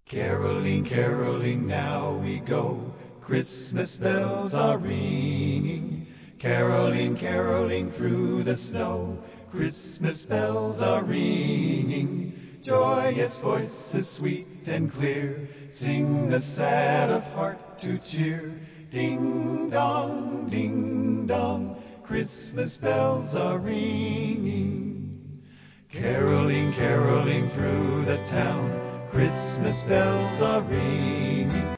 Caroling, caroling, now we go. Christmas bells are ringing. Caroling, caroling through the snow. Christmas bells are ringing. Joyous voices sweet and clear sing the sad of heart to cheer. Ding dong, ding dong, Christmas bells are ringing. Caroling, caroling through the town, Christmas bells are ringing.